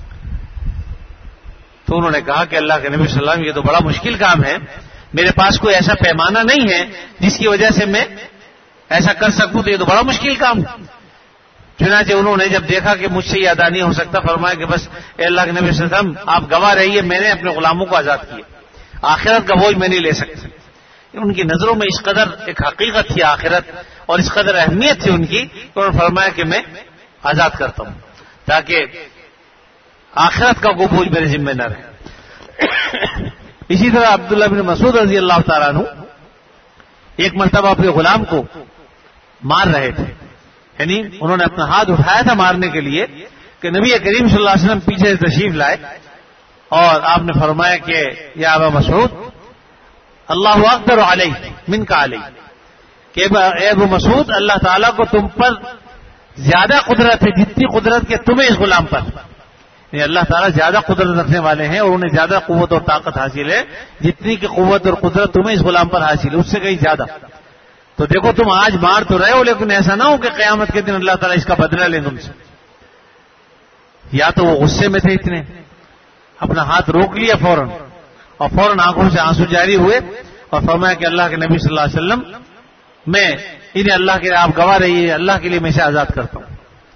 تو انہوں نے کہا کہ اللہ کے نبی صلی اللہ علیہ وسلم یہ تو بڑا مشکل کام ہے، میرے پاس کوئی ایسا پیمانہ نہیں ہے جس کی وجہ سے میں ایسا کر سکوں، تو یہ تو بڑا مشکل کام. چنانچہ انہوں نے جب دیکھا کہ مجھ سے یہ ادا نہیں ہو سکتا فرمایا کہ بس اے اللہ کے نبی صلی اللہ علیہ وسلم آپ گواہ رہیے میں نے اپنے غلاموں کو آزاد کیا، آخرت کا بوجھ میں نہیں لے سکتا. ان کی نظروں میں اس قدر ایک حقیقت تھی آخرت اور اس قدر اہمیت تھی ان کی، تو انہوں نے فرمایا کہ میں آزاد کرتا ہوں تاکہ آخرت کا بوجھ میرے ذمہ نہ رہے. اسی طرح عبداللہ بن مسعود رضی اللہ تعالیٰ عنہ ایک مرتبہ اپنے غلام کو مار رہے تھے، یعنی انہوں نے اپنا ہاتھ اٹھایا تھا مارنے کے لیے کہ نبی کریم صلی اللہ علیہ وسلم پیچھے سے تشریف لائے اور آپ نے فرمایا کہ یا ابا مسعود اللہ اقدر علیہ من کا علیہ، کہ اے ابو مسعود اللہ تعالیٰ کو تم پر زیادہ قدرت ہے جتنی قدرت کے تمہیں اس غلام پر، یعنی اللہ تعالیٰ زیادہ قدرت رکھنے والے ہیں اور انہیں زیادہ قوت اور طاقت حاصل ہے جتنی کہ قوت اور قدرت تمہیں اس غلام پر حاصل ہے اس سے کہیں زیادہ. تو دیکھو تم آج مار تو رہے ہو لیکن ایسا نہ ہو کہ قیامت کے دن اللہ تعالیٰ اس کا بدلہ لیں تم سے. یا تو وہ غصے میں تھے اتنے، اپنا ہاتھ روک لیا فوراً اور فوراً آنکھوں سے آنسو جاری ہوئے اور فرمایا کہ اللہ کے نبی صلی اللہ علیہ وسلم میں انہیں اللہ کے آپ گواہ رہیے اللہ کے لیے میں اسے آزاد کرتا ہوں.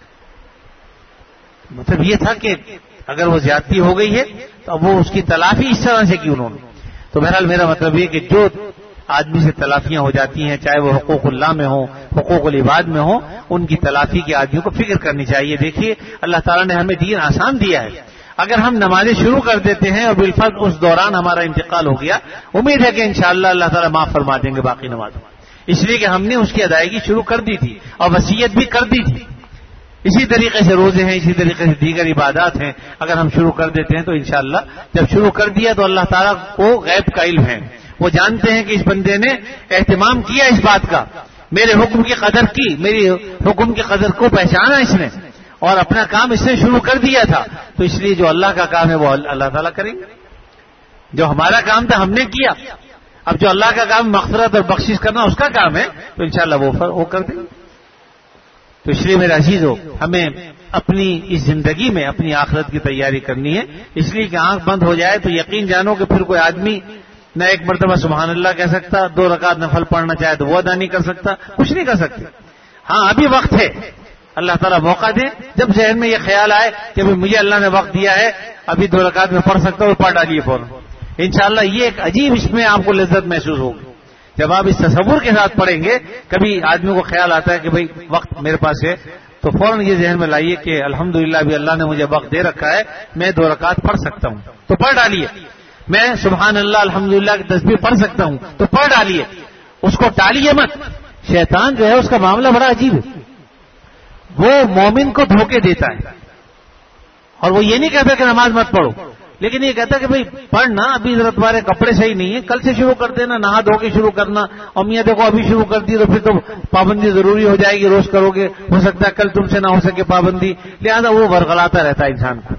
مطلب یہ تھا کہ اگر وہ زیادتی ہو گئی ہے تو اب وہ اس کی تلافی اس طرح سے کی انہوں نے. تو بہرحال میرا مطلب یہ کہ جو آدمی سے تلافیاں ہو جاتی ہیں چاہے وہ حقوق اللہ میں ہوں حقوق العباد میں ہوں ان کی تلافی کے آدمیوں کو فکر کرنی چاہیے. دیکھیے اللہ تعالیٰ نے ہمیں دین آسان دیا ہے، اگر ہم نمازیں شروع کر دیتے ہیں اور بالفرض اس دوران ہمارا انتقال ہو گیا امید ہے کہ انشاءاللہ اللہ تعالیٰ معاف فرما دیں گے باقی نمازوں، اس لیے کہ ہم نے اس کی ادائیگی شروع کر دی تھی اور وصیت بھی کر دی تھی. اسی طریقے سے روزے ہیں، اسی طریقے سے دیگر عبادات ہیں، اگر ہم شروع کر دیتے ہیں تو انشاءاللہ جب شروع کر دیا تو اللہ تعالیٰ کو غیب کا علم ہے، وہ جانتے ہیں کہ اس بندے نے اہتمام کیا اس بات کا، میرے حکم کی قدر کی، میری حکم کی قدر کو پہچانا اس نے اور اپنا کام اس نے شروع کر دیا تھا، تو اس لیے جو اللہ کا کام ہے وہ اللہ تعالیٰ کریں گے. جو ہمارا کام تھا ہم نے کیا، اب جو اللہ کا کام مغفرت اور بخشش کرنا اس کا کام ہے تو انشاءاللہ وہ کر دیں گے. تو اس لیے میرے عزیزو ہمیں اپنی اس زندگی میں اپنی آخرت کی تیاری کرنی ہے. اس لیے کہ آنکھ بند ہو جائے تو یقین جانو کہ پھر کوئی آدمی نہ ایک مرتبہ سبحان اللہ کہہ سکتا، 2 رکعت نفل پڑھنا چاہے تو وہ ادا نہیں کر سکتا، کچھ نہیں کر سکتے. ہاں ابھی وقت ہے، اللہ تعالیٰ موقع دے. جب ذہن میں یہ خیال آئے کہ مجھے اللہ نے وقت دیا ہے ابھی 2 رکعت میں پڑھ سکتا ہوں، پڑھ ڈالیے فوراً. انشاءاللہ یہ ایک عجیب اس میں آپ کو لذت محسوس ہوگی. جب آپ اس تصور کے ساتھ پڑھیں گے، کبھی آدمی کو خیال آتا ہے کہ بھئی وقت میرے پاس ہے، تو فوراً یہ ذہن میں لائیے کہ الحمدللہ ابھی اللہ نے مجھے وقت دے رکھا ہے، میں 2 رکعت پڑھ سکتا ہوں تو پڑھ ڈالیے. میں سبحان اللہ الحمدللہ کی تسبیح پڑھ سکتا ہوں تو پڑھ ڈالیے. اس کو ٹالیے مت. شیطان جو ہے اس کا معاملہ بڑا عجیب ہے. وہ مومن کو دھوکے دیتا ہے اور وہ یہ نہیں کہتا کہ نماز مت پڑھو، لیکن یہ کہتا کہ بھئی پڑھنا، ابھی ذرا تمہارے کپڑے صحیح نہیں ہیں، کل سے شروع کر دینا، نہا دھو کے شروع کرنا. اور میاں دیکھو ابھی شروع کر دی تو پھر تو پابندی ضروری ہو جائے گی، روز کرو گے، ہو سکتا ہے کل تم سے نہ ہو سکے پابندی. لہذا وہ ورغلاتا رہتا ہے انسان کو،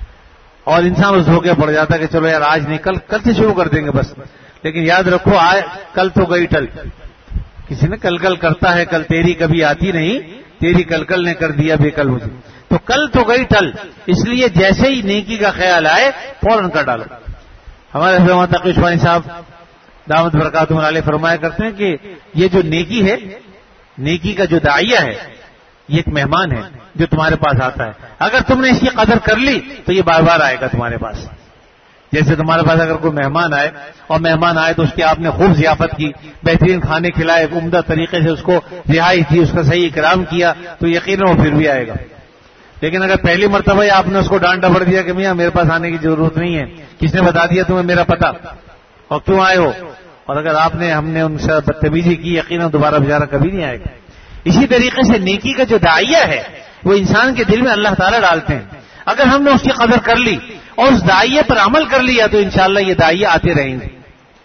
اور انسان اس دھوکے پڑ جاتا ہے کہ چلو یار آج نہیں، کل سے شروع کر دیں گے بس. لیکن یاد رکھو کل تو گئی ٹل. کسی نے کل کرتا ہے، کل تیری کبھی آتی نہیں، تیری کل نے کر دیا بے کل مجھے. تو کل تو گئی ٹل، اس لیے جیسے ہی نیکی کا خیال آئے فوراً کر ڈالو. ہمارے حضرت تقی عثمانی صاحب دامت برکاتہم علیہ فرمایا کرتے ہیں کہ یہ جو نیکی ہے، نیکی کا جو داعیہ ہے، یہ ایک مہمان ہے جو تمہارے پاس آتا ہے. اگر تم نے اس کی قدر کر لی تو یہ بار بار آئے گا تمہارے پاس. جیسے تمہارے پاس اگر کوئی مہمان آئے اور مہمان آئے تو اس کی آپ نے خوب ضیافت کی، بہترین کھانے کھلائے، عمدہ طریقے سے اس کو رہائی دی، اس کا صحیح اکرام کیا، تو یقیناً وہ پھر بھی آئے گا. لیکن اگر پہلی مرتبہ آپ نے اس کو ڈانٹ ڈپڑ دیا کہ میاں میرے پاس آنے کی ضرورت نہیں ہے، کس نے بتا دیا تمہیں میرا پتہ اور کیوں آئے ہو، اور اگر ہم نے ان سے بدتمیزی کی، یقیناً دوبارہ بیچارہ کبھی نہیں آئے گا. اسی طریقے سے نیکی کا جو داعیہ ہے وہ انسان کے دل میں اللہ تعالیٰ ڈالتے ہیں. اگر ہم نے اس کی قدر کر لی اور اس داعیے پر عمل کر لیا تو انشاءاللہ یہ داعیے آتے رہیں گے.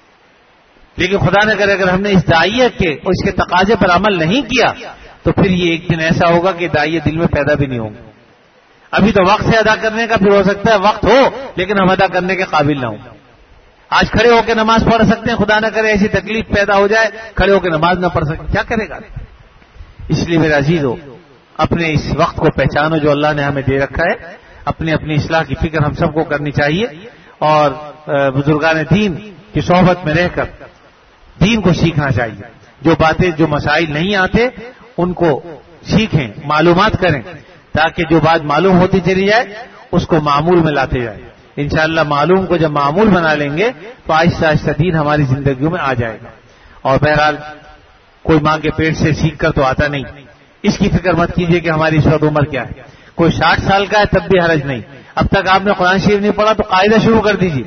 لیکن خدا نہ کرے اگر ہم نے اس داعیے کے اور اس کے تقاضے پر عمل نہیں کیا تو پھر یہ ایک دن ایسا ہوگا کہ داعیے دل میں پیدا بھی نہیں ہوں گے. ابھی تو وقت سے ادا کرنے کا، پھر ہو سکتا ہے وقت ہو لیکن ہم ادا کرنے کے قابل نہ ہوں. آج کھڑے ہو کے نماز پڑھ سکتے ہیں، خدا نہ کرے ایسی تکلیف پیدا ہو جائے کھڑے ہو کے نماز نہ پڑھ سکتے، کیا کرے گا؟ اس لیے میرے عزیزو اپنے اس وقت کو پہچانو جو اللہ نے ہمیں دے رکھا ہے. اپنی اصلاح کی فکر ہم سب کو کرنی چاہیے اور بزرگان دین کی صحبت میں رہ کر دین کو سیکھنا چاہیے. جو باتیں، جو مسائل نہیں آتے ان کو سیکھیں، معلومات کریں، تاکہ جو بات معلوم ہوتی چلی جائے اس کو معمول میں لاتے جائیں. انشاءاللہ معلوم کو جب معمول بنا لیں گے تو آہستہ آہستہ دین ہماری زندگیوں میں آ جائے گا. اور بہرحال کوئی ماں کے پیٹ سے سیکھ کر تو آتا نہیں. اس کی فکر مت کیجیے کہ ہماری اس وقت عمر کیا ہے. کوئی 60 سال کا ہے تب بھی حرج نہیں. اب تک آپ نے قرآن شریف نہیں پڑھا تو قاعدہ شروع کر دیجیے.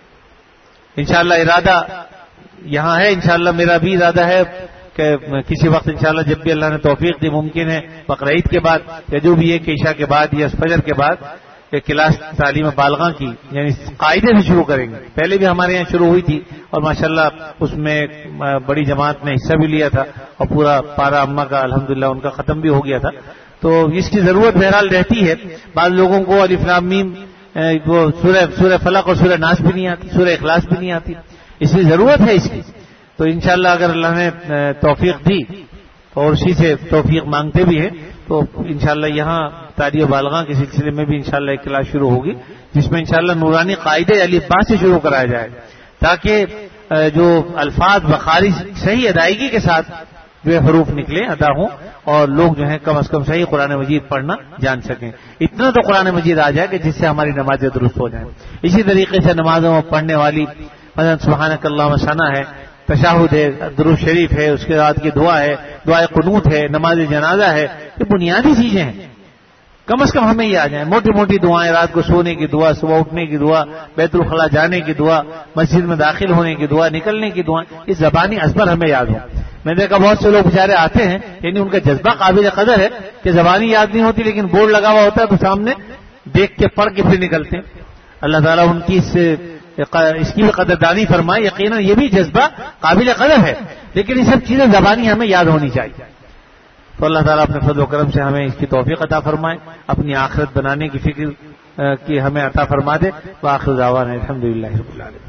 انشاءاللہ ارادہ یہاں ہے، انشاءاللہ میرا بھی ارادہ ہے کہ کسی وقت انشاءاللہ جب بھی اللہ نے توفیق دی، ممکن ہے بقرعید کے بعد یا جو بھی ہے کہ عشاء کے بعد یا فجر کے بعد ایک کلاس تعلیم بالغاں کی یعنی قاعدے سے شروع کریں گے. پہلے بھی ہمارے یہاں شروع ہوئی تھی اور ماشاءاللہ اس میں بڑی جماعت نے حصہ بھی لیا تھا اور پورا پارا امہ کا الحمدللہ ان کا ختم بھی ہو گیا تھا. تو اس کی ضرورت بہرحال رہتی ہے. بعض لوگوں کو الف لام میم وہ سورہ فلق اور سورہ ناس بھی نہیں آتی، سورہ اخلاص بھی نہیں آتی، اس لیے ضرورت ہے اس کی. تو انشاءاللہ اگر اللہ نے توفیق دی اور اسی سے توفیق مانگتے بھی ہیں تو انشاءاللہ یہاں تعلیم بالغاں کے سلسلے میں بھی انشاءاللہ ایک کلاس شروع ہوگی جس میں انشاءاللہ نورانی قاعدے الف با سے شروع کرایا جائے تاکہ جو الفاظ بخارج صحیح ادائیگی کے ساتھ جو حروف نکلیں، ادا ہوں اور لوگ جو ہیں کم از کم صحیح قرآن مجید پڑھنا جان سکیں. اتنا تو قرآن مجید آ جائے کہ جس سے ہماری نمازیں درست ہو جائیں. اسی طریقے سے نمازوں میں پڑھنے والی مثلا سبحانک اللہم ثنا ہے، تشہد ہے، درود شریف ہے، اس کے بعد کی دعا ہے، دعائے قنوت ہے، نماز جنازہ ہے، یہ بنیادی چیزیں ہیں. کم از کم ہمیں یہ آ جائیں. موٹی موٹی دعائیں، رات کو سونے کی دعا، صبح اٹھنے کی دعا، بیت الخلاء جانے کی دعا، مسجد میں داخل ہونے کی دعا، نکلنے کی دعائیں، یہ زبانی ازبر ہمیں یاد ہو. میں نے دیکھا بہت سے لوگ بیچارے آتے ہیں یعنی ان کا جذبہ قابل قدر ہے کہ زبانی یاد نہیں ہوتی لیکن بورڈ لگا ہوا ہوتا ہے تو سامنے دیکھ کے پڑھ کے پھر نکلتے ہیں. اللہ تعالیٰ ان کی اس کی بھی قدردانی فرمائے. یقیناً یہ بھی جذبہ قابل قدر ہے لیکن یہ سب چیزیں زبانی ہمیں یاد ہونی چاہیے. تو اللہ تعالیٰ اپنے فضل و کرم سے ہمیں اس کی توفیق عطا فرمائے، اپنی آخرت بنانے کی فکر کی ہمیں عطا فرما دے. وآخر دعوانا الحمدللہ رب العالمین.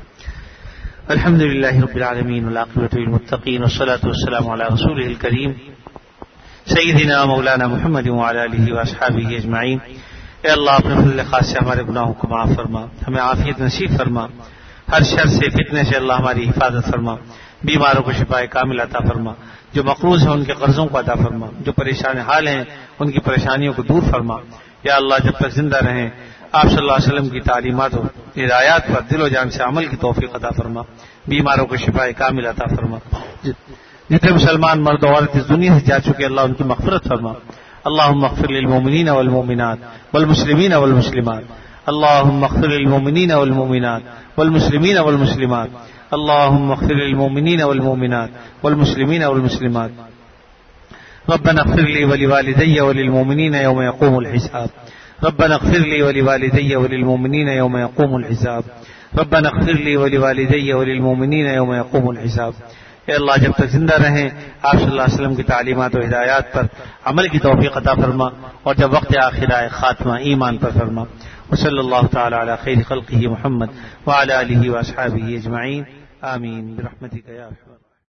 الحمدللہ رب العالمین والعاقبۃ للمتقین والصلاۃ والسلام علی رسولہ الکریم سیدنا مولانا محمد وعلی آلہ واصحابہ اجمعین۔ اے اللہ اپنے فضل خاص سے ہمارے گناہوں کو معاف فرما، ہمیں عافیت نصیب فرما، ہر شر سے فتنے سے اللہ ہماری حفاظت فرما، بیماروں کو شفائے کامل عطا فرما، جو مقروض ہیں ان کے قرضوں کو عطا فرما، جو پریشان حال ہیں ان کی پریشانیوں کو دور فرما۔ یا اللہ جب تک زندہ رہیں آپ صلی اللہ علیہ وسلم کی تعلیمات و ہدایات پر دل و جان سے عمل کی توفیق عطا فرما، بیماروں کو شفائے کامل عطا فرما، جتنے مسلمان مرد و عورت اس دنیا سے جا چکے اللہ ان کی مغفرت فرما۔ اللهم اغفر للمؤمنين والمؤمنات والمسلمين والمسلمات، اللهم اغفر للمؤمنين والمؤمنات والمسلمين والمسلمات، اللهم اغفر للمؤمنين والمؤمنات والمسلمين والمسلمات، ربنا اغفر لي ولوالدي وللمؤمنين يوم يقوم الحساب، ربنا اغفر لي ولوالدي وللمؤمنين يوم يقوم الحساب، ربنا اغفر لي ولوالدي وللمؤمنين يوم يقوم الحساب۔ اے اللہ جب تک زندہ رہیں آپ صلی اللہ علیہ وسلم کی تعلیمات و ہدایات پر عمل کی توفیق عطا فرما، اور جب وقت آخر آئے خاتمہ ایمان پر فرما۔ وصلی اللہ تعالی علی خیر خلقہ محمد وعلی آلہ واصحابہ اجمعین، آمین برحمتک یا ارحم۔